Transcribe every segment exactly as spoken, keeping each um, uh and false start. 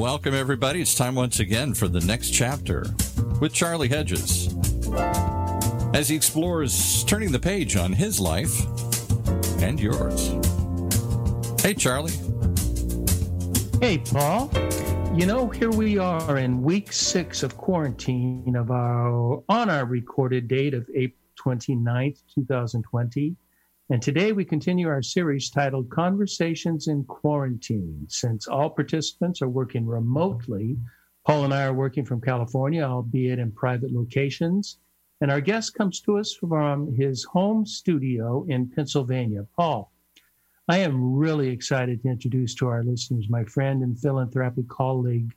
welcome everybody. It's time once again for the next chapter with Charlie Hedges as he explores turning the page on his life and yours. Hey, Charlie. Hey, Paul. You know, here we are in week six of quarantine of our on our recorded date of April twenty-ninth, twenty twenty. And today we continue our series titled Conversations in Quarantine. Since all participants are working remotely, Paul and I are working from California, albeit in private locations. And our guest comes to us from his home studio in Pennsylvania. Paul, I am really excited to introduce to our listeners my friend and philanthropic colleague,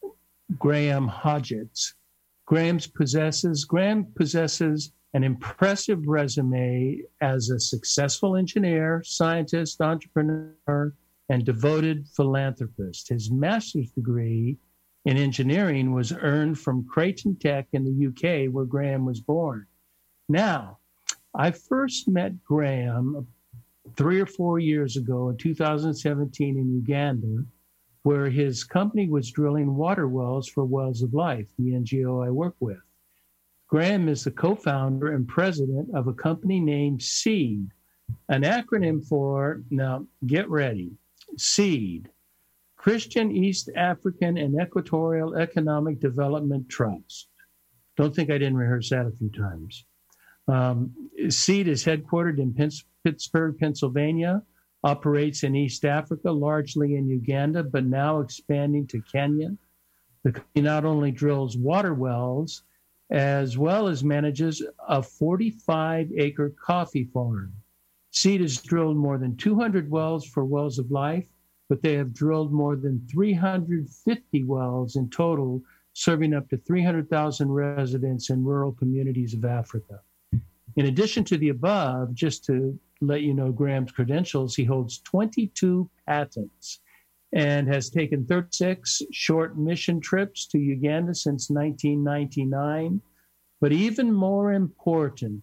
Graham Hodgetts. Graham possesses, Graham possesses an impressive resume as a successful engineer, scientist, entrepreneur, and devoted philanthropist. His master's degree in engineering was earned from Creighton Tech in the U K, where Graham was born. Now, I first met Graham three or four years ago in two thousand seventeen in Uganda, where his company was drilling water wells for Wells of Life, the N G O I work with. Graham is the co-founder and president of a company named SEED, an acronym for, now get ready, SEED, Christian East African and Equatorial Economic Development Trust. Don't think I didn't rehearse that a few times. Um, SEED is headquartered in Pins- Pittsburgh, Pennsylvania, operates in East Africa, largely in Uganda, but now expanding to Kenya. The company not only drills water wells, as well as manages a forty-five acre coffee farm. SEED has drilled more than two hundred wells for Wells of Life, but they have drilled more than three hundred fifty wells in total, serving up to three hundred thousand residents in rural communities of Africa. In addition to the above, just to let you know Graham's credentials, he holds twenty-two patents and has taken thirty-six short mission trips to Uganda since nineteen ninety-nine. But even more important,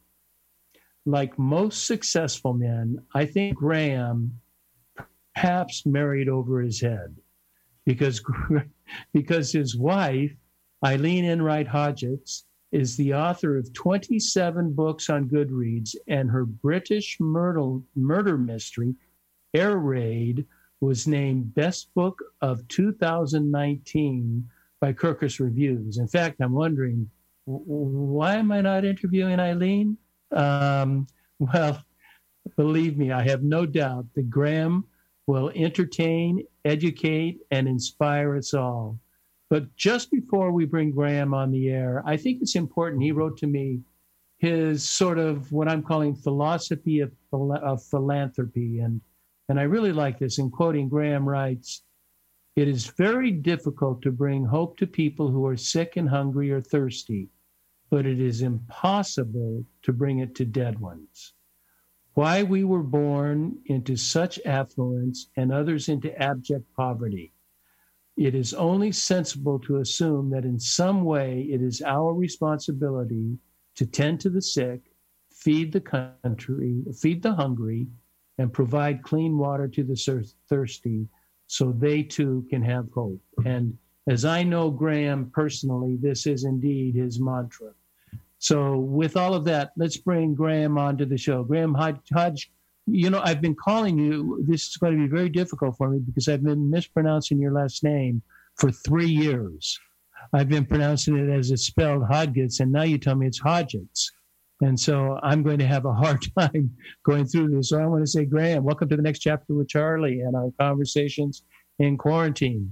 like most successful men, I think Graham perhaps married over his head because, because his wife, Eileen Enright Hodgetts, is the author of twenty-seven books on Goodreads, and her British murder, murder mystery, Air Raid, was named Best Book of two thousand nineteen by Kirkus Reviews. In fact, I'm wondering, why am I not interviewing Eileen? Um, well, believe me, I have no doubt that Graham will entertain, educate, and inspire us all. But just before we bring Graham on the air, I think it's important. He wrote to me his sort of what I'm calling philosophy of, of philanthropy. And, and I really like this. In quoting, Graham writes, "It is very difficult to bring hope to people who are sick and hungry or thirsty, but it is impossible to bring it to dead ones. Why we were born into such affluence and others into abject poverty. It is only sensible to assume that in some way it is our responsibility to tend to the sick, feed the country, feed the hungry, and provide clean water to the thirsty so they too can have hope." And as I know Graham personally, this is indeed his mantra. So with all of that, let's bring Graham onto the show. Graham Hodge, you know, I've been calling you, this is going to be very difficult for me because I've been mispronouncing your last name for three years. I've been pronouncing it as it's spelled, Hodgetts, and now you tell me it's Hodgetts. And so I'm going to have a hard time going through this. So I want to say, Graham, welcome to the next chapter with Charlie and our conversations in quarantine.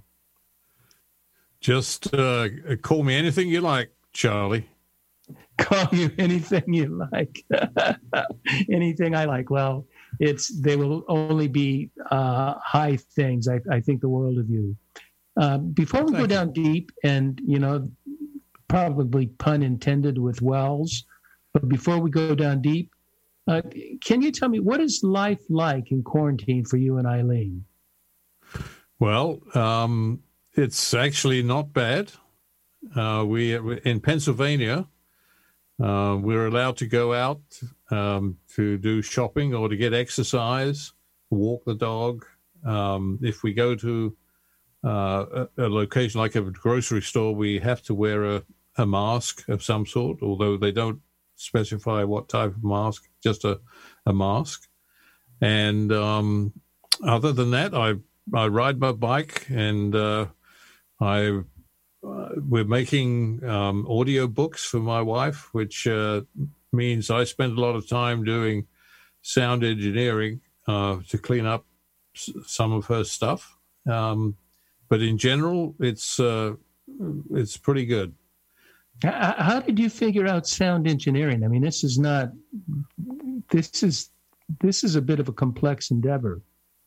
Just uh, call me anything you like, Charlie. Call you anything you like. Anything I like. Well, it's they will only be uh, high things. I, I think the world of you. Uh, before we Thank go down you. deep, and you know, probably pun intended with Wells, but before we go down deep, uh, can you tell me what is life like in quarantine for you and Eileen? Well, um, it's actually not bad. Uh, we in Pennsylvania. Uh, we're allowed to go out um, to do shopping or to get exercise, walk the dog. Um, if we go to uh, a, a location like a grocery store, we have to wear a, a mask of some sort, although they don't specify what type of mask, just a, a mask. And um, other than that, I I ride my bike, and uh, I uh, we're making um, audio books for my wife, which uh, means I spend a lot of time doing sound engineering uh, to clean up s- some of her stuff. Um, but in general, it's uh, it's pretty good. How, how did you figure out sound engineering? I mean, this is not this is this is a bit of a complex endeavor.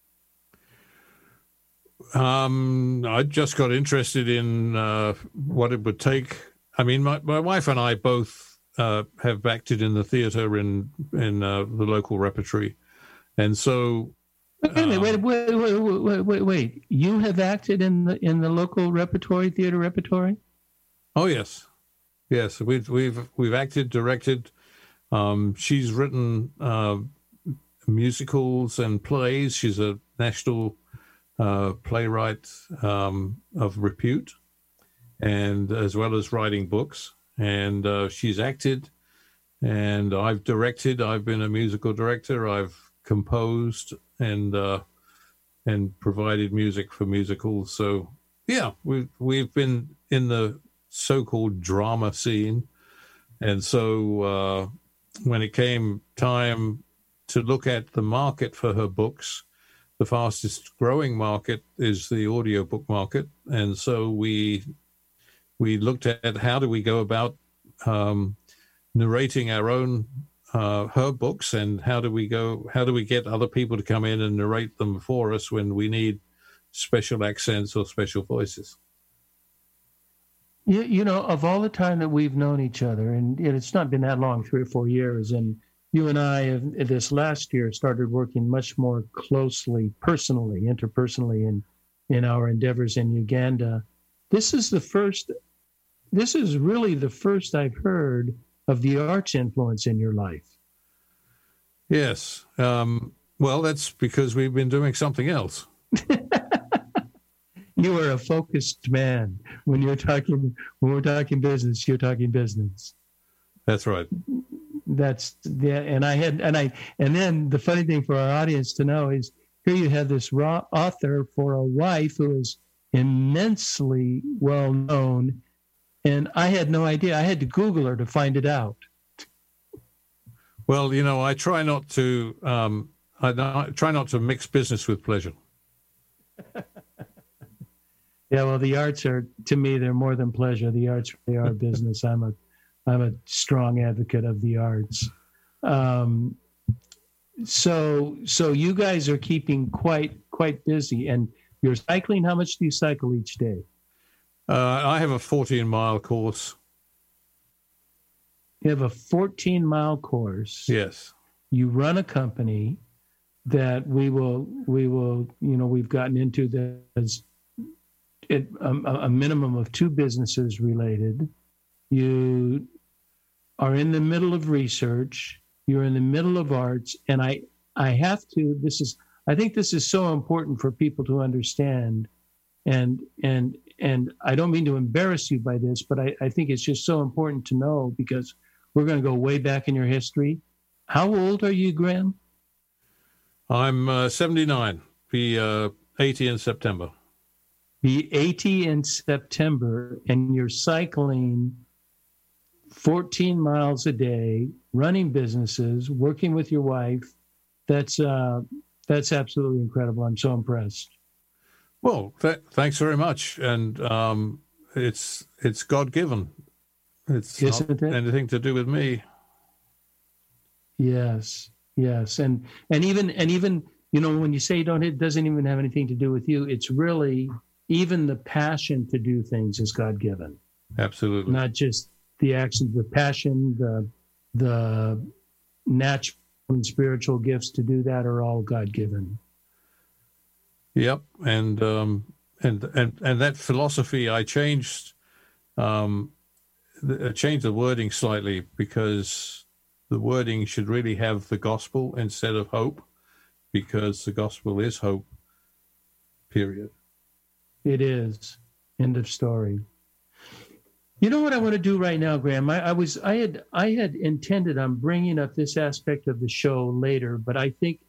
Um, I just got interested in uh, what it would take. I mean, my, my wife and I both uh, have acted in the theater in in uh, the local repertory, and so. Wait a minute, wait, wait, wait, wait, wait, wait. You have acted in the in the local repertory, theater repertory? Oh yes, yes. We've we've we've acted, directed. Um, she's written uh, musicals and plays. She's a national uh, playwright um, of repute, and as well as writing books. And uh, she's acted, and I've directed. I've been a musical director. I've composed and uh, and provided music for musicals. So yeah, we've we've been in the so-called drama scene, and so uh, when it came time to look at the market for her books, the fastest growing market is the audiobook market, and so we we looked at how do we go about um, narrating our own. Uh, her books, and how do we go? How do we get other people to come in and narrate them for us when we need special accents or special voices? You, you know, of all the time that we've known each other, and it's not been that long, three or four years, and you and I have this last year started working much more closely, personally, interpersonally, in in our endeavors in Uganda. This is the first. This is really the first I've heard of the arts influence in your life. Yes. Um, well, that's because we've been doing something else. You are a focused man. When you're talking, when we're talking business, you're talking business. That's right. That's yeah. And I had, and I, and then the funny thing for our audience to know is here you have this raw author for a wife who is immensely well known. And I had no idea. I had to Google her to find it out. Well, you know, I try not to. Um, I, I try not to mix business with pleasure. Yeah, well, the arts are, to me, they're more than pleasure. The arts really are business. I'm a, I'm a strong advocate of the arts. Um, so, so you guys are keeping quite, quite busy, and you're cycling. How much do you cycle each day? Uh, I have a fourteen mile course. You have a fourteen mile course. Yes. You run a company that we will, we will, you know, we've gotten into that as it, a, a minimum of two businesses related. You are in the middle of research. You're in the middle of arts. And I, I have to, this is, I think this is so important for people to understand. And, and, And I don't mean to embarrass you by this, but I, I think it's just so important to know because we're going to go way back in your history. How old are you, Graham? I'm uh, seventy-nine, be uh, eighty in September. Be eighty in September, and you're cycling fourteen miles a day, running businesses, working with your wife. That's uh, that's absolutely incredible. I'm so impressed. Well, th- thanks very much, and um, it's it's God given. It's Isn't not it? anything to do with me. Yes, yes, and and even and even you know when you say don't, it doesn't even have anything to do with you. It's really even the passion to do things is God given. Absolutely, not just the action, the passion, the the natural and spiritual gifts to do that are all God given. Yep, and um, and and and that philosophy I changed, um, I changed the wording slightly because the wording should really have the gospel instead of hope, because the gospel is hope. Period. It is. End of story. You know what I want to do right now, Graham? I, I was I had I had intended on bringing up this aspect of the show later, but I think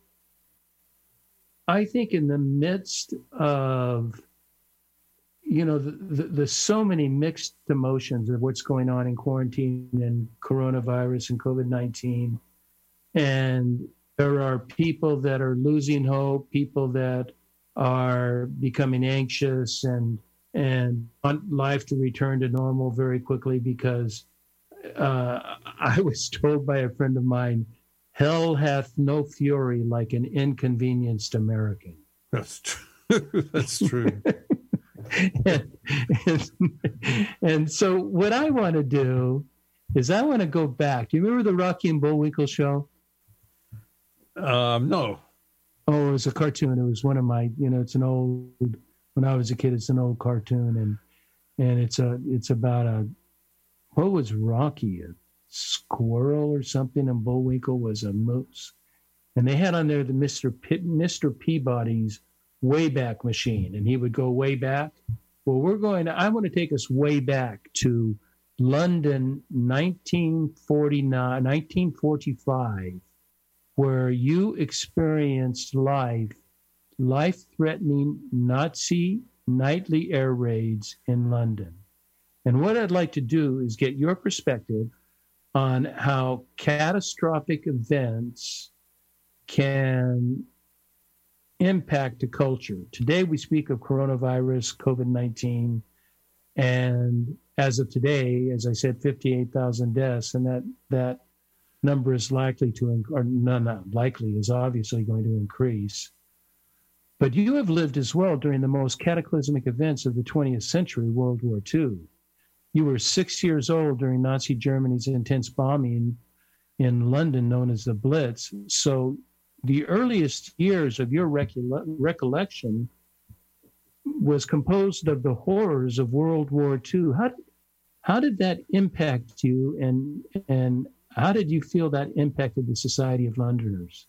I think in the midst of you know the, the, the so many mixed emotions of what's going on in quarantine and coronavirus and COVID nineteen, and there are people that are losing hope, people that are becoming anxious and and want life to return to normal very quickly because uh, I was told by a friend of mine, hell hath no fury like an inconvenienced American. That's true. That's true. and, and, and so what I want to do is I want to go back. Do you remember the Rocky and Bullwinkle show? Um, no. Oh, it was a cartoon. It was one of my, you know, it's an old, when I was a kid, it's an old cartoon. And, and it's a, it's about a, what was Rocky? A squirrel or something. And Bullwinkle was a moose. And they had on there the Mister P- Mister Peabody's Wayback Machine. And he would go way back. Well, we're going to, I want to take us way back to London, nineteen forty-nine, nineteen forty-five. Where you experienced life, life-threatening Nazi nightly air raids in London. And what I'd like to do is get your perspective on how catastrophic events can impact a culture. Today we speak of coronavirus, COVID nineteen, and as of today, as I said, fifty-eight thousand deaths, and that that number is likely to, or no, not likely, is obviously going to increase. But you have lived as well during the most cataclysmic events of the twentieth century, World War Two. You were six years old during Nazi Germany's intense bombing in London, known as the Blitz. So the earliest years of your recole- recollection was composed of the horrors of World War Two. How, how did that impact you, and and how did you feel that impacted the Society of Londoners?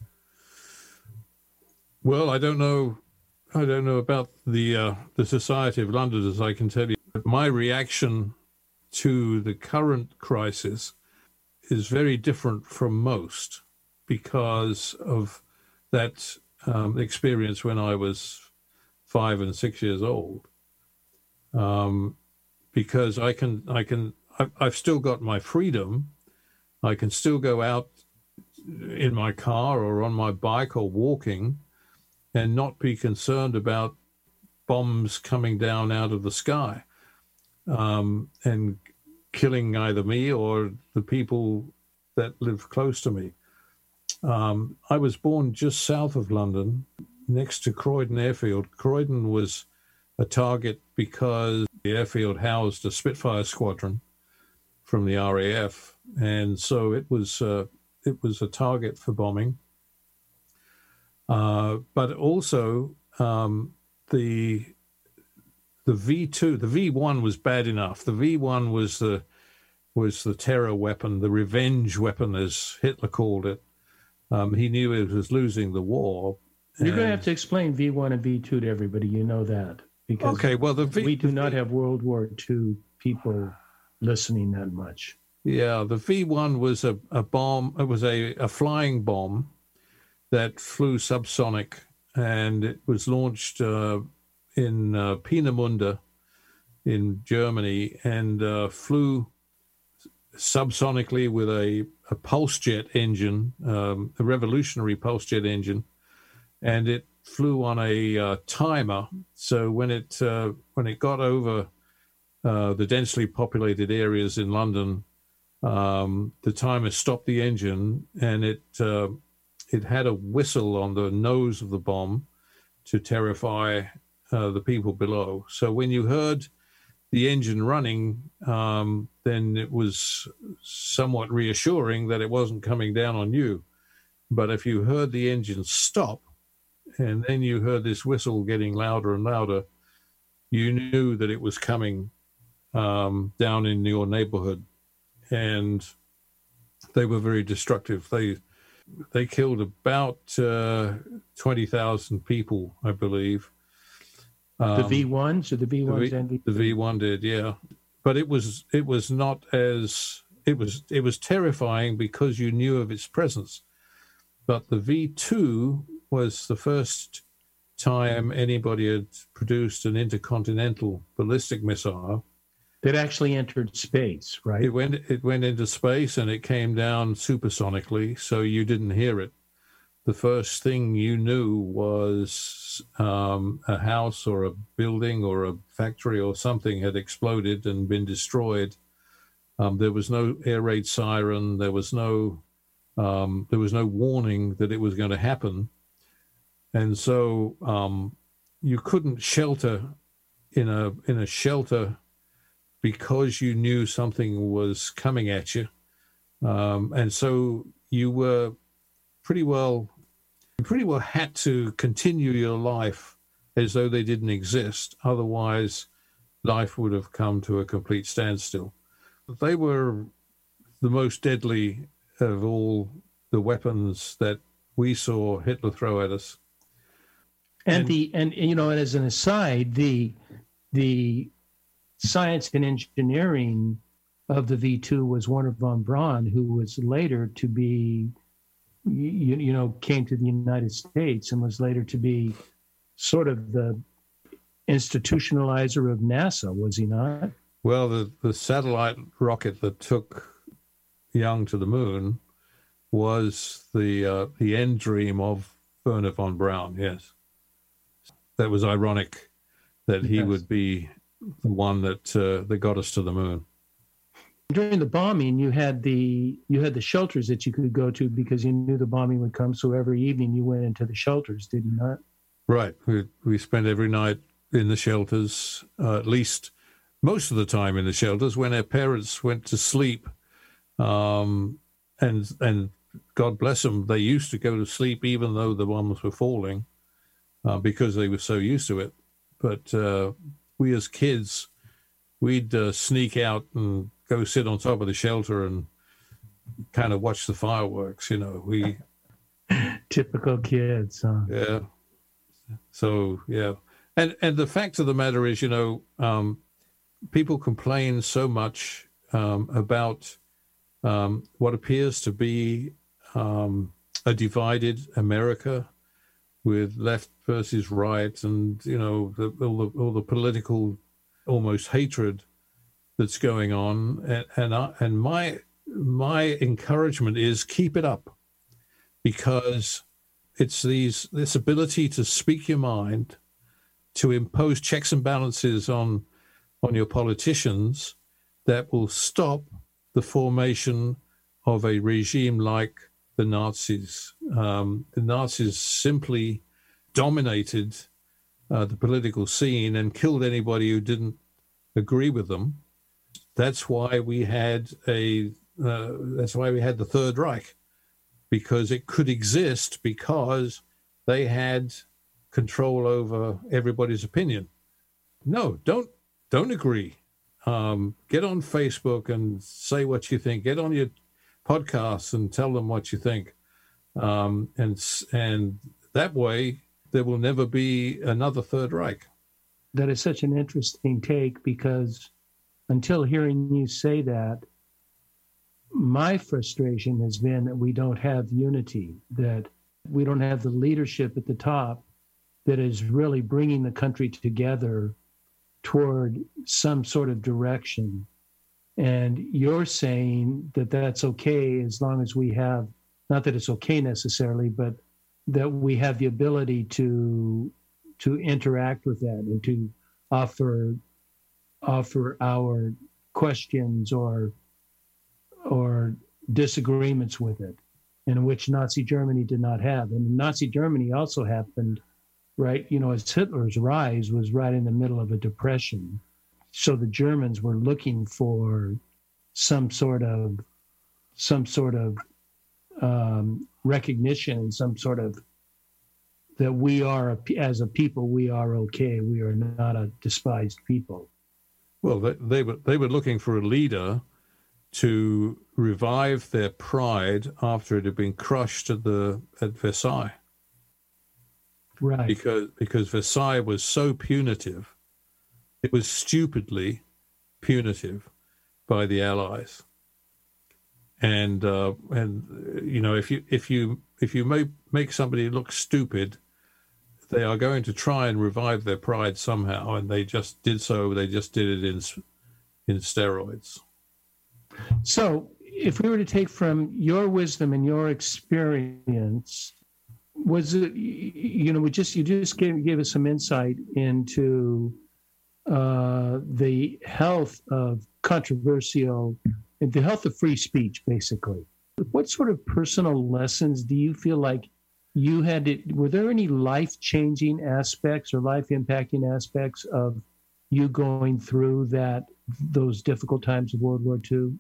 Well, I don't know. I don't know about the uh, the Society of Londoners. I can tell you, but my reaction to the current crisis is very different from most because of that um, experience when I was five and six years old. Um, because I can, I can, I've still got my freedom. I can still go out in my car or on my bike or walking and not be concerned about bombs coming down out of the sky um, and killing either me or the people that live close to me. Um, I was born just south of London, next to Croydon Airfield. Croydon was a target because the airfield housed a Spitfire squadron from the R A F. And so it was uh, it was a target for bombing. Uh, but also um, the the V two, the V one was bad enough. The V one was the was the terror weapon, the revenge weapon, as Hitler called it. Um, he knew he was losing the war. You're going to have to explain V one and V two to everybody. You know that because okay, well, the v, we do not have World War Two people listening that much. Yeah, the V one was a, a bomb. It was a, a flying bomb that flew subsonic, and it was launched uh, in uh, Peenemünde in Germany and uh, flew subsonically with a, a pulse jet engine, um, a revolutionary pulse jet engine, and it flew on a uh, timer. So when it uh, when it got over uh, the densely populated areas in London, Um, the timer stopped the engine, and it uh, it had a whistle on the nose of the bomb to terrify uh, the people below. So when you heard the engine running, um, then it was somewhat reassuring that it wasn't coming down on you. But if you heard the engine stop, and then you heard this whistle getting louder and louder, you knew that it was coming um, down in your neighborhood. And they were very destructive. They they killed about uh, twenty thousand people, I believe. Um, the V ones or the V ones the, and V- the V one did, yeah. But it was it was not as it was it was terrifying because you knew of its presence. But the V two was the first time anybody had produced an intercontinental ballistic missile. That actually entered space, right? It went it went into space and it came down supersonically, so you didn't hear it. The first thing you knew was um, a house or a building or a factory or something had exploded and been destroyed. Um, there was no air raid siren. There was no um, there was no warning that it was going to happen, and so um, you couldn't shelter in a in a shelter because you knew something was coming at you, um, and so you were pretty well. You pretty well had to continue your life as though they didn't exist. Otherwise, life would have come to a complete standstill. They were the most deadly of all the weapons that we saw Hitler throw at us. And, And- the and you know, as an aside, the the science and engineering of the V two was Wernher von Braun, who was later to be, you, you know, came to the United States and was later to be sort of the institutionalizer of NASA, was he not? Well, the, the satellite rocket that took Young to the moon was the uh, the end dream of Wernher von Braun, yes. That was ironic that he Yes. would be the one that uh, that got us to the moon. During the bombing, you had the you had the shelters that you could go to because you knew the bombing would come. So every evening you went into the shelters, did you not? Right. We we spent every night in the shelters, uh, at least most of the time in the shelters when our parents went to sleep. Um, and and God bless them, they used to go to sleep even though the bombs were falling uh, because they were so used to it. But uh, we as kids, we'd uh, sneak out and go sit on top of the shelter and kind of watch the fireworks, you know. We Typical kids. Huh? Yeah. So, yeah. And and the fact of the matter is, you know, um, people complain so much um, about um, what appears to be um, a divided America with left versus right and, you know, the, all, the, all the political almost hatred that's going on. And, and, I, and my my encouragement is keep it up, because it's these this ability to speak your mind, to impose checks and balances on on your politicians that will stop the formation of a regime like the Nazis. Um, the Nazis simply dominated uh, the political scene and killed anybody who didn't agree with them. That's why we had a uh, that's why we had the Third Reich, because it could exist because they had control over everybody's opinion. No, don't don't agree. Um, get on Facebook and say what you think. Get on your podcasts and tell them what you think. Um, and and that way, there will never be another Third Reich. That is such an interesting take, because until hearing you say that, my frustration has been that we don't have unity, that we don't have the leadership at the top that is really bringing the country together toward some sort of direction. And you're saying that that's okay as long as we have, not that it's okay necessarily, but that we have the ability to to interact with that and to offer offer our questions or or disagreements with it, in which Nazi Germany did not have. And Nazi Germany also happened, right, you know, as Hitler's rise was right in the middle of a depression. So the Germans were looking for some sort of some sort of um, recognition and some sort of that we are, a, as a people, we are okay. We are not a despised people. Well, they, they were they were looking for a leader to revive their pride after it had been crushed at the at Versailles. Right. Because, because Versailles was so punitive. It was stupidly punitive by the Allies. And, uh, and you know, if you, if you, if you make, make somebody look stupid, they are going to try and revive their pride somehow, and they just did so. They just did it in in steroids. So, if we were to take from your wisdom and your experience, was it, you know, we just you just gave, gave us some insight into uh, the health of controversial, the health of free speech, basically. What sort of personal lessons do you feel like you had to, were there any life-changing aspects or life-impacting aspects of you going through that, those difficult times of World War Two?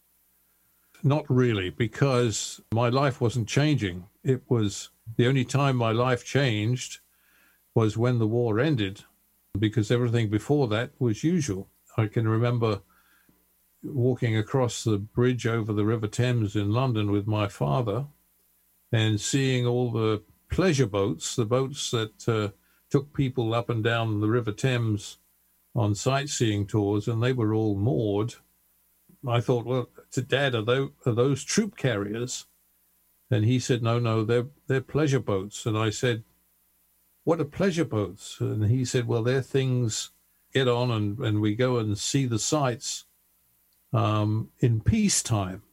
Not really, because my life wasn't changing. It was, the only time my life changed was when the war ended, because everything before that was usual. I can remember walking across the bridge over the River Thames in London with my father, and seeing all the pleasure boats, the boats that uh, took people up and down the River Thames on sightseeing tours, and they were all moored. I thought, well, to Dad, are those, are those troop carriers? And he said, no, no, they're, they're pleasure boats. And I said, what are pleasure boats? And he said, well, they're things, get on and, and we go and see the sights um, in peacetime.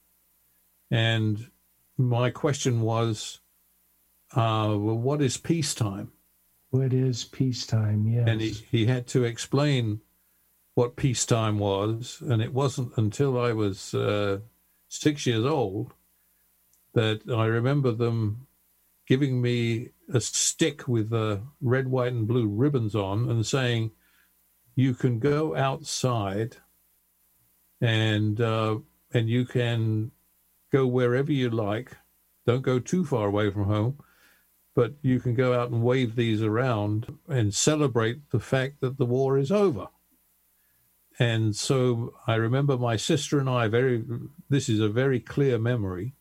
And my question was, uh, well, what is peacetime? What is peacetime? Yes. And he, he had to explain what peacetime was. And it wasn't until I was uh, six years old that I remember them giving me a stick with uh, red, white, and blue ribbons on and saying, you can go outside and uh, and you can go wherever you like. Don't go too far away from home, but you can go out and wave these around and celebrate the fact that the war is over. And so I remember my sister and I, very, this is a very clear memory.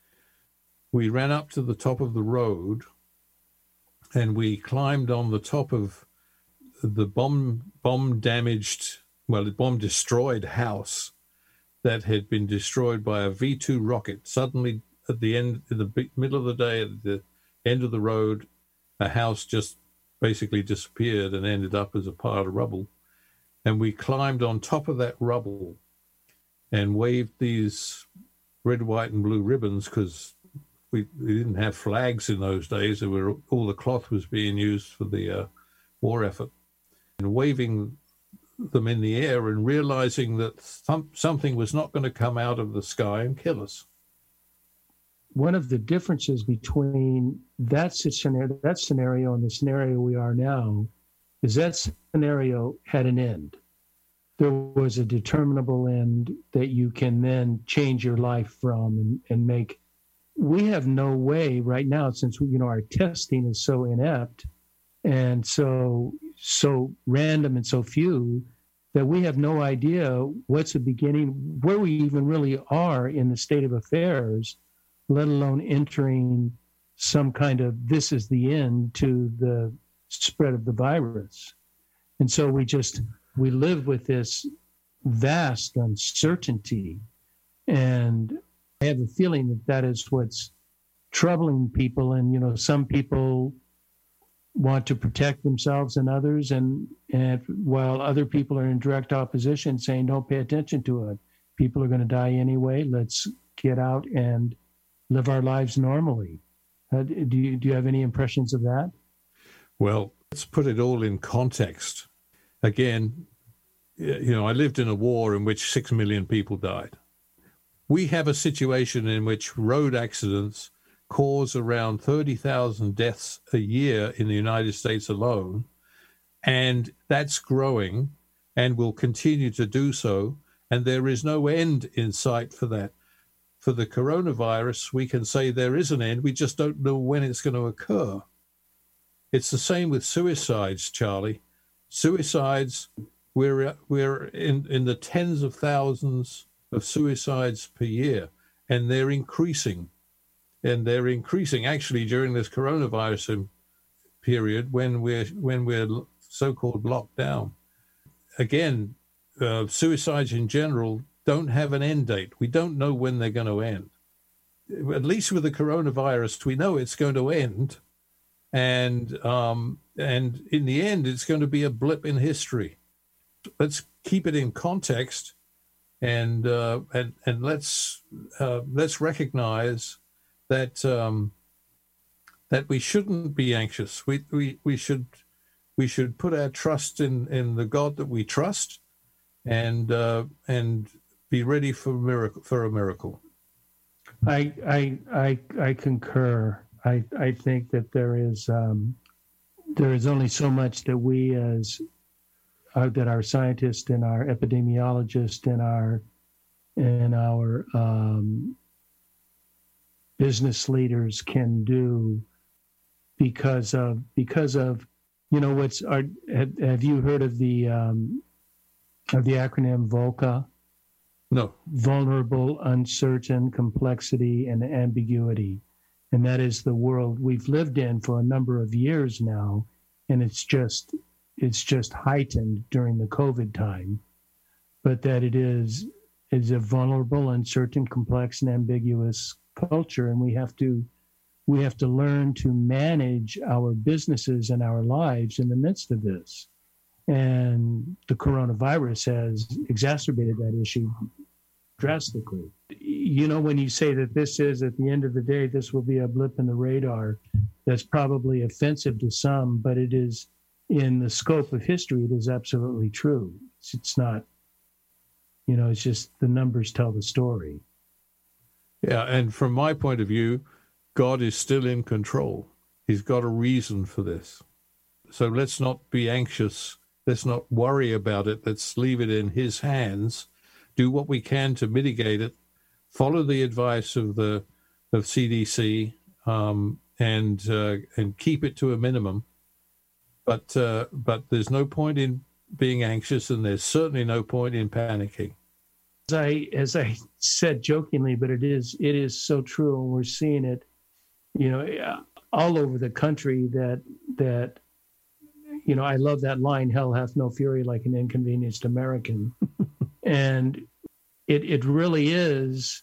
We ran up to the top of the road and we climbed on the top of the bomb, bomb damaged, well, the bomb destroyed house that had been destroyed by a V two rocket. Suddenly, at the end, in the middle of the day, at the end of the road, a house just basically disappeared and ended up as a pile of rubble. And we climbed on top of that rubble and waved these red, white, and blue ribbons because we, we didn't have flags in those days. There were, all the cloth was being used for the uh, war effort. And waving them in the air and realizing that some, something was not going to come out of the sky and kill us. One of the differences between that scenario, that scenario and the scenario we are now is that scenario had an end. There was a determinable end that you can then change your life from and, and make. We have no way right now, since you know our testing is so inept and so so random and so few, that we have no idea what's the beginning, where we even really are in the state of affairs, let alone entering some kind of this is the end to the spread of the virus. And so we just, we live with this vast uncertainty. And I have a feeling that that is what's troubling people. And, you know, some people want to protect themselves and others, and, and while other people are in direct opposition saying, don't pay attention to it. People are going to die anyway. Let's get out and live our lives normally. Uh, do you, do you have any impressions of that? Well, let's put it all in context. Again, you know, I lived in a war in which six million people died. We have a situation in which road accidents cause around thirty thousand deaths a year in the United States alone, and that's growing and will continue to do so, and there is no end in sight for that. For the coronavirus, we can say there is an end, we just don't know when it's going to occur. It's the same with suicides, Charlie. Suicides, we're we're in, in the tens of thousands of suicides per year, and they're increasing. And they're increasing. Actually, during this coronavirus period when we're when we're so-called locked down. Again, uh, suicides in general don't have an end date. We don't know when they're going to end. At least with the coronavirus, we know it's going to end, and um, and in the end, it's going to be a blip in history. Let's keep it in context, and uh, and and let's uh, let's recognize that um, that we shouldn't be anxious. We we we should we should put our trust in, in the God that we trust, and uh, and be ready for miracle for a miracle. I I I I concur. I I think that there is um, there is only so much that we as uh, that our scientists and our epidemiologists and our and our um, business leaders can do because of because of you know what's our have, have you heard of the um, of the acronym VUCA? No. Vulnerable, uncertain, complexity, and ambiguity. And that is the world we've lived in for a number of years now. And it's just it's just heightened during the COVID time. But that it is is a vulnerable, uncertain, complex, and ambiguous culture. And we have to we have to learn to manage our businesses and our lives in the midst of this. And the coronavirus has exacerbated that issue drastically. You know, when you say that this is, at the end of the day, this will be a blip in the radar, that's probably offensive to some, but it is, in the scope of history, it is absolutely true. It's, it's not, you know, it's just the numbers tell the story. Yeah, and from my point of view, God is still in control. He's got a reason for this. So let's not be anxious. Let's not worry about it. Let's leave it in his hands. Do what we can to mitigate it. Follow the advice of the of C D C um, and uh, and keep it to a minimum. But uh, but there's no point in being anxious, and there's certainly no point in panicking. As I as I said jokingly, but it is it is so true, and we're seeing it, you know, all over the country. That that. You know, I love that line, hell hath no fury like an inconvenienced American. And it it really is,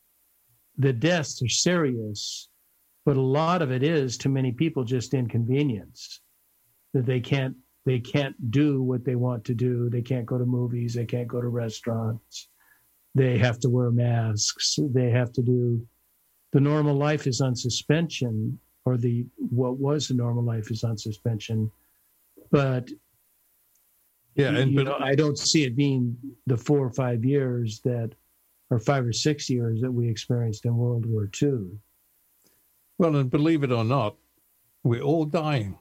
the deaths are serious, but a lot of it is, to many people, just inconvenience. That they can't they can't do what they want to do. They can't go to movies. They can't go to restaurants. They have to wear masks. They have to do, the normal life is on suspension, or the what was the normal life is on suspension. But yeah, and you but, know, I don't see it being the four or five years that, or five or six years that we experienced in World War Two. Well, and believe it or not, we're all dying.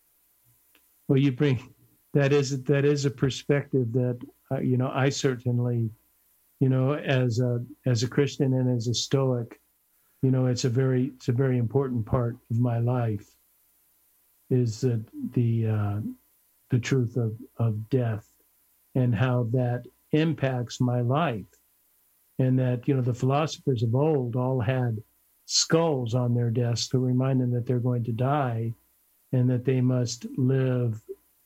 Well, you bring that is that is a perspective that uh, you know I certainly, you know, as a as a Christian and as a Stoic, you know, it's a very it's a very important part of my life. Is that the uh, the truth of, of death and how that impacts my life. And that, you know, the philosophers of old all had skulls on their desks to remind them that they're going to die and that they must live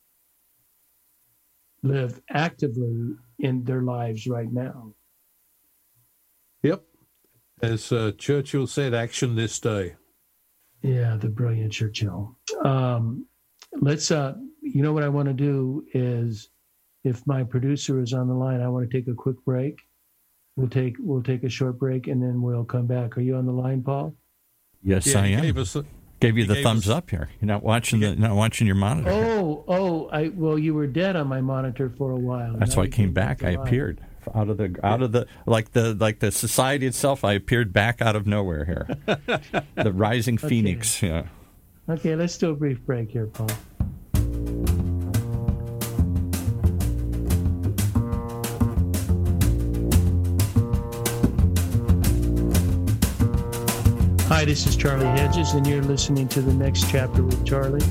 live actively in their lives right now. Yep. As uh, Churchill said, action this day. Yeah, the brilliant Churchill. Um, let's, uh, you know what I want to do is, if my producer is on the line, I want to take a quick break. We'll take we'll take a short break, and then we'll come back. Are you on the line, Paul? Yes, yeah, I am. Gave, us a, gave you the gave thumbs us, up here. You're not watching the not watching your monitor. Oh, oh, I well, you were dead on my monitor for a while. That's why I came back. I appeared out of the out of the like the like the society itself. I appeared back out of nowhere here. The rising okay. phoenix. Yeah. Okay, let's do a brief break here, Paul. Hi, this is Charlie Hedges, and you're listening to The Next Chapter with Charlie.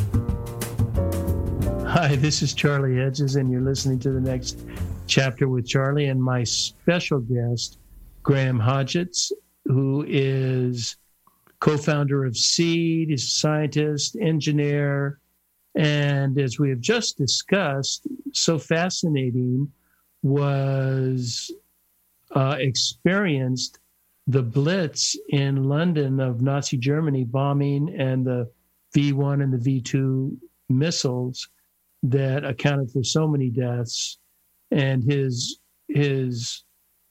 Hi, this is Charlie Hedges, and you're listening to The Next Chapter with Charlie, and my special guest, Graham Hodgetts, who is co-founder of Seed. He's a scientist, engineer, and as we have just discussed, so fascinating was uh, experienced the Blitz in London of Nazi Germany bombing and the V one and the V two missiles that accounted for so many deaths, and his his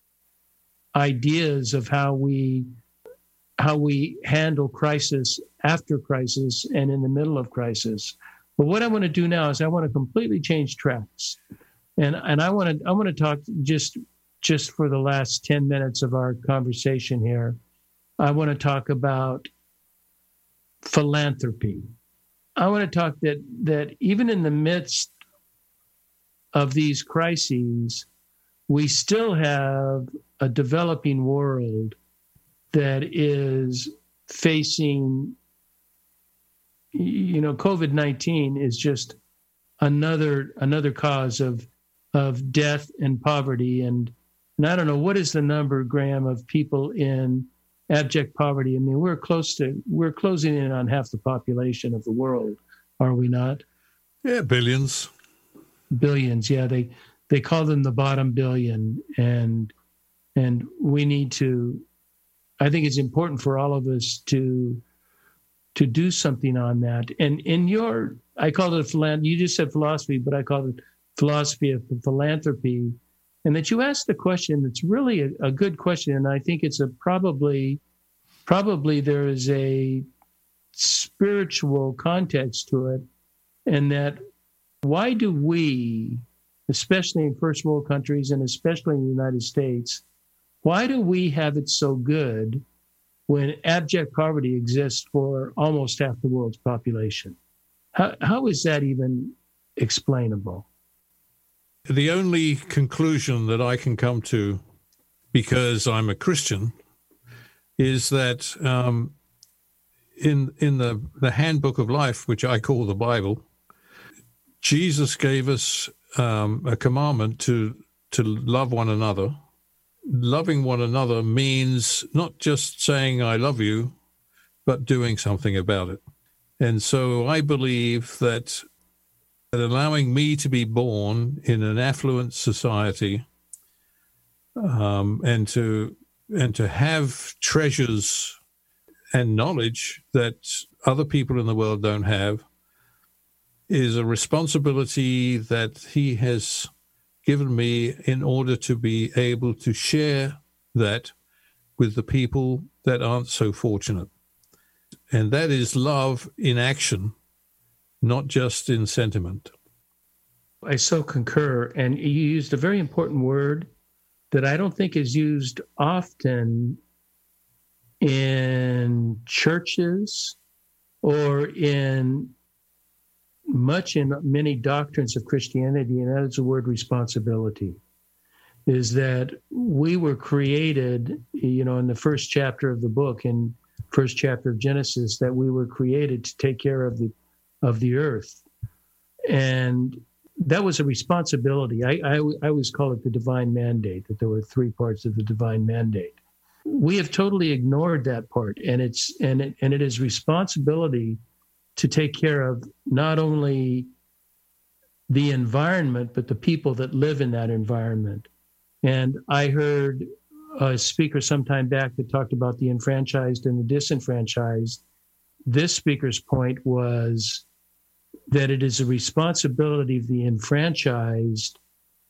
ideas of how we how we handle crisis after crisis and in the middle of crisis. But what I want to do now is I want to completely change tracks, and and I want to I want to talk just just for the last ten minutes of our conversation here. I want to talk about philanthropy. I want to talk that that even in the midst of these crises, we still have a developing world that is facing, you know, COVID nineteen is just another another cause of of death and poverty. And, and I don't know, what is the number, Graham, of people in abject poverty? I mean, we're close to, we're closing in on half the population of the world, are we not? Yeah, billions. Billions, yeah. They they call them the bottom billion. And and we need to, I think it's important for all of us to to do something on that. And in your, I called it philanthropy, you just said philosophy, but I called it philosophy of philanthropy. And that you asked the question that's really a, a good question. And I think it's a probably, probably there is a spiritual context to it. And that why do we, especially in first world countries and especially in the United States, why do we have it so good when abject poverty exists for almost half the world's population? How, how is that even explainable? The only conclusion that I can come to, because I'm a Christian, is that um, in in the, the handbook of life, which I call the Bible, Jesus gave us um, a commandment to to love one another. Loving one another means not just saying I love you, but doing something about it. And so I believe that that allowing me to be born in an affluent society um, and to and to have treasures and knowledge that other people in the world don't have is a responsibility that he has given me in order to be able to share that with the people that aren't so fortunate. And that is love in action, not just in sentiment. I so concur. And you used a very important word that I don't think is used often in churches or in much in many doctrines of Christianity, and that is the word responsibility. Is that we were created, you know, in the first chapter of the book, in first chapter of Genesis, that we were created to take care of the of the earth. And that was a responsibility. I, I, I always call it the divine mandate, that there were three parts of the divine mandate. We have totally ignored that part, and it's and it, and it is responsibility to take care of not only the environment, but the people that live in that environment. And I heard a speaker sometime back that talked about the enfranchised and the disenfranchised. This speaker's point was that it is a responsibility of the enfranchised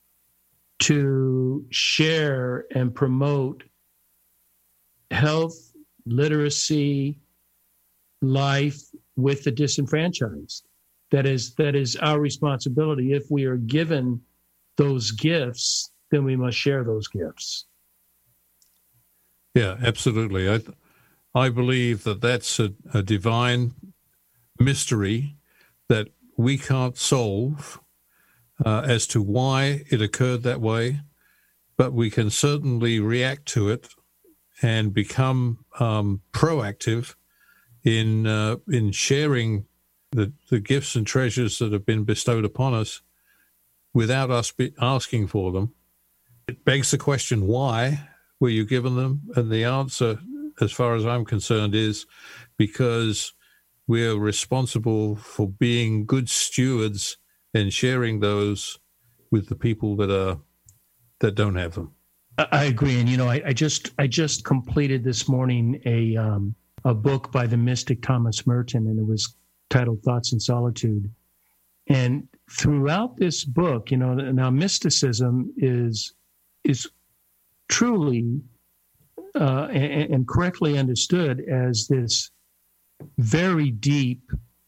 to share and promote health, literacy, life with the disenfranchised. That is, that is our responsibility. If we are given those gifts, then we must share those gifts. Yeah, absolutely. I, I believe that that's a, a divine mystery that we can't solve uh, as to why it occurred that way, but we can certainly react to it and become um, proactive in uh, in sharing the, the gifts and treasures that have been bestowed upon us without us be asking for them. It begs the question, why were you given them? And the answer as far as I'm concerned, is because we're responsible for being good stewards and sharing those with the people that are that don't have them. I agree, and you know, I, I just I just completed this morning a um, a book by the mystic Thomas Merton, and it was titled Thoughts in Solitude. And throughout this book, you know, now mysticism is is truly uh, and, and correctly understood as this very deep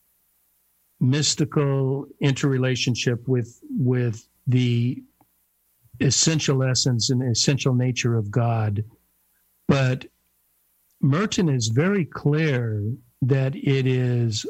mystical interrelationship with with the essential essence and essential nature of God. But Merton is very clear that it is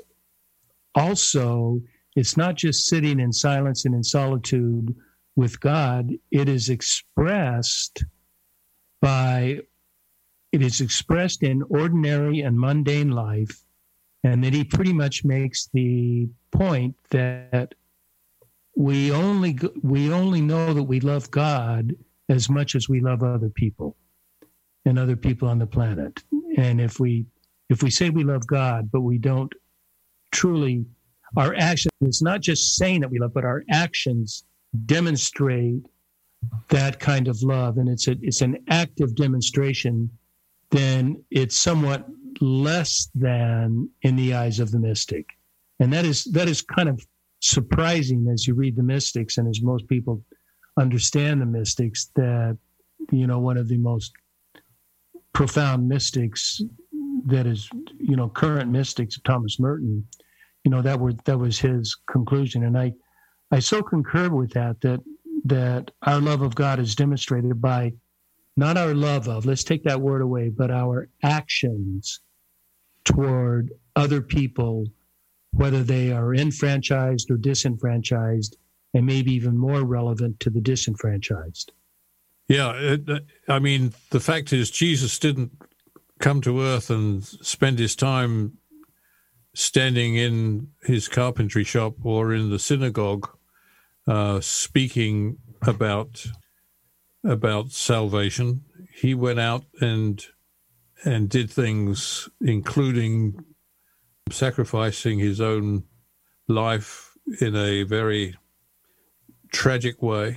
also, it's not just sitting in silence and in solitude with God, it is expressed by, it is expressed in ordinary and mundane life. And then he pretty much makes the point that we only we only know that we love God as much as we love other people and other people on the planet. And if we if we say we love God, but we don't truly, our actions, it's not just saying that we love, but our actions demonstrate that kind of love, and it's a, it's an active demonstration, then it's somewhat less than in the eyes of the mystic. And that is that is kind of surprising as you read the mystics and as most people understand the mystics, that, you know, one of the most profound mystics that is, you know, current mystics, Thomas Merton, you know, that were that was his conclusion. And I I so concur with that, that that our love of God is demonstrated by not our love of, let's take that word away, but our actions toward other people, whether they are enfranchised or disenfranchised, and maybe even more relevant to the disenfranchised. Yeah, it, I mean, the fact is Jesus didn't come to earth and spend his time standing in his carpentry shop or in the synagogue uh, speaking about about salvation. He went out and and did things, including sacrificing his own life in a very tragic way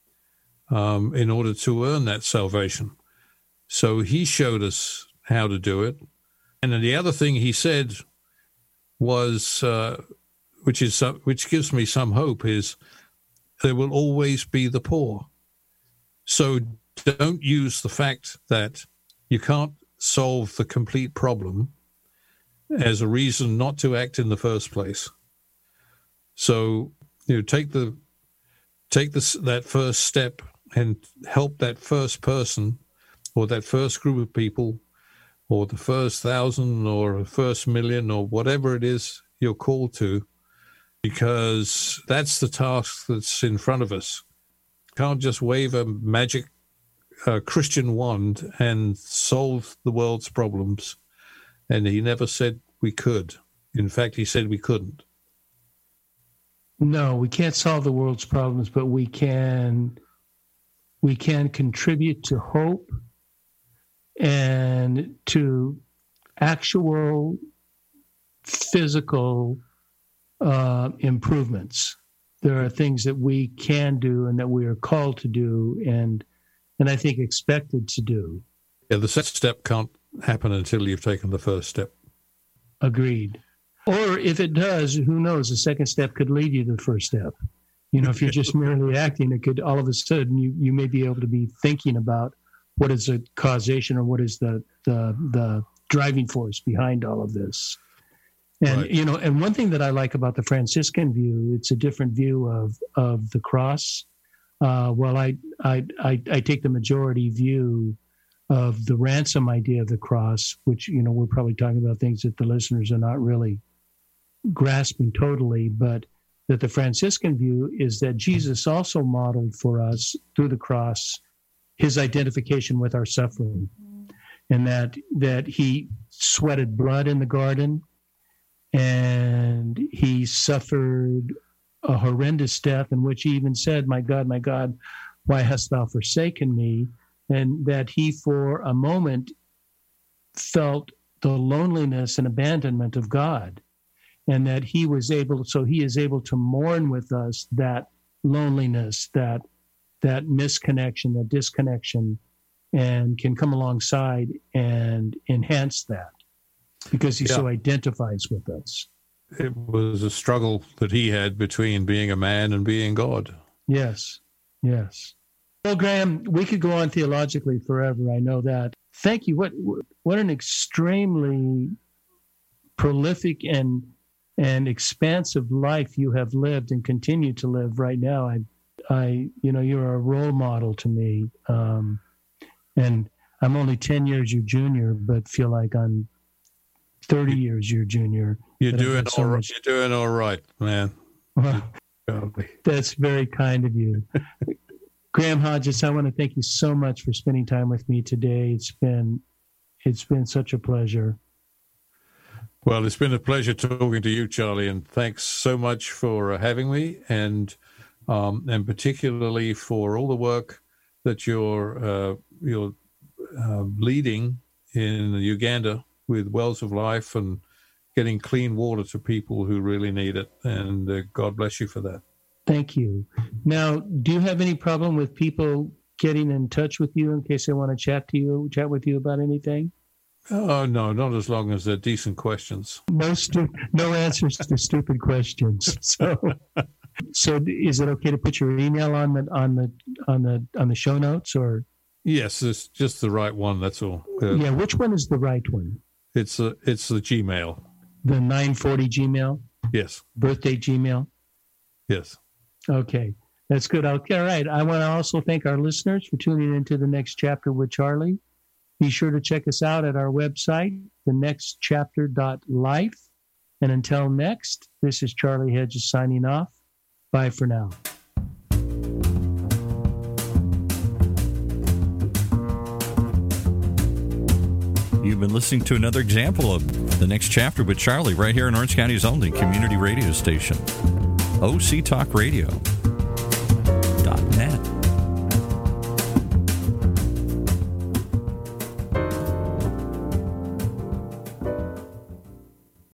um, in order to earn that salvation. So he showed us how to do it. And then the other thing he said was, uh, which is which gives me some hope, is there will always be the poor. So don't use the fact that you can't solve the complete problem as a reason not to act in the first place. So, you know, take the take this that first step and help that first person or that first group of people or the first thousand or the first million or whatever it is you're called to, because that's the task that's in front of us. Can't just wave a magic uh, Christian wand and solve the world's problems. And he never said we could. In fact, he said we couldn't. No, we can't solve the world's problems, but we can we can contribute to hope and to actual physical uh, improvements. There are things that we can do and that we are called to do, and and I think expected to do. Yeah, the second step can't happen until you've taken the first step. Agreed. Or if it does, who knows? The second step could lead you to the first step. You know, if you're just merely acting, it could all of a sudden you, you may be able to be thinking about what is the causation or what is the the, the driving force behind all of this. And, right. you know, and one thing that I like about the Franciscan view, it's a different view of, of the cross. Uh, well, I, I, I, I take the majority view of the ransom idea of the cross, which, you know, we're probably talking about things that the listeners are not really grasping totally, but that the Franciscan view is that Jesus also modeled for us through the cross his identification with our suffering, and that that he sweated blood in the garden, and he suffered a horrendous death in which he even said, "My God, my God, why hast thou forsaken me?" And that he, for a moment, felt the loneliness and abandonment of God, and that he was able, so he is able to mourn with us that loneliness, that that misconnection, that disconnection, and can come alongside and enhance that because he yeah. so identifies with us. It was a struggle that he had between being a man and being God. Yes, yes. Well, Graham, we could go on theologically forever. I know that. Thank you. What what an extremely prolific and and expansive life you have lived and continue to live right now. I, I, you know, you're a role model to me. Um, and I'm only ten years your junior, but feel like I'm thirty years your junior. You're doing so all right. Much... You're doing all right, man. Well, that's very kind of you. Graham Hodges, I want to thank you so much for spending time with me today. It's been, it's been such a pleasure. Well, it's been a pleasure talking to you, Charlie, and thanks so much for having me, and um, and particularly for all the work that you're uh, you're uh, leading in Uganda with Wells of Life and getting clean water to people who really need it. And uh, God bless you for that. Thank you. Now, do you have any problem with people getting in touch with you in case they want to chat to you, chat with you about anything? Oh, no, not as long as they're decent questions. No, stu- no answers to stupid questions. So, so is it okay to put your email on the on the on the on the show notes, or? Yes, it's just the right one. That's all. Uh, yeah, which one is the right one? It's a, it's the Gmail. The nine forty Gmail. Yes. Birthday Gmail. Yes. Okay, that's good. Okay, all right. I want to also thank our listeners for tuning into The Next Chapter with Charlie. Be sure to check us out at our website, the next chapter dot life. And until next, this is Charlie Hedges signing off. Bye for now. You've been listening to another example of The Next Chapter with Charlie right here in Orange County's only community radio station, O C Talk Radio dot net.